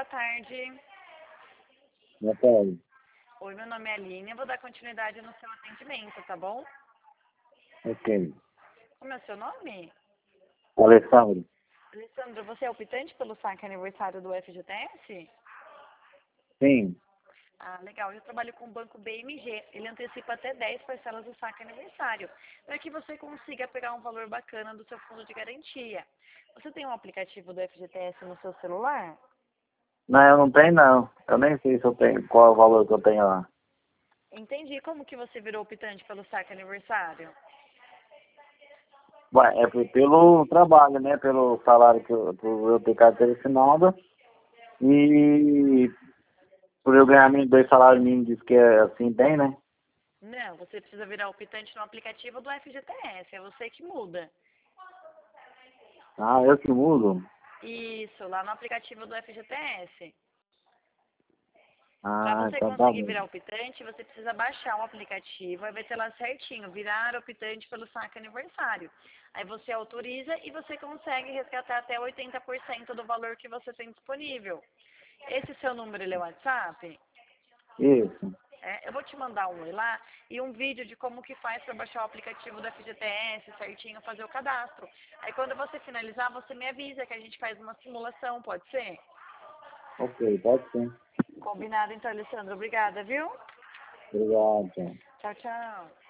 tarde. Boa tarde. Oi, meu nome é Aline, eu vou dar continuidade no seu atendimento, tá bom? Ok. Como é o seu nome? Alessandro. Alessandro, você é optante pelo saque aniversário do FGTS? Sim. Ah, legal. Eu trabalho com o banco BMG. Ele antecipa até 10 parcelas do saque aniversário, para que você consiga pegar um valor bacana do seu fundo de garantia. Você tem um aplicativo do FGTS no seu celular? Não, eu não tenho não. Eu nem sei se eu tenho, qual é o valor que eu tenho lá. Entendi. Como que você virou optante pelo saque aniversário? Ué, foi pelo trabalho, né? Pelo salário que eu ter carteira assinada. E por eu ganhar 2 salários mínimos, diz que é assim bem, né? Não, você precisa virar optante no aplicativo do FGTS. É você que muda. Ah, eu que mudo? Isso, lá no aplicativo do FGTS. Para Ah, você então tá conseguir bom. virar optante, você precisa baixar o aplicativo, aí vai ter lá certinho, virar optante pelo saque aniversário. Aí você autoriza e você consegue resgatar até 80% do valor que você tem disponível. Esse seu número, ele é o WhatsApp? Isso. Eu vou te mandar um oi lá e um vídeo de como que faz para baixar o aplicativo do FGTS certinho, fazer o cadastro. Aí quando você finalizar, você me avisa que a gente faz uma simulação, pode ser? Ok, pode sim. Combinado então, Alessandro. Obrigada, viu? Obrigado, tchau. Tchau, tchau.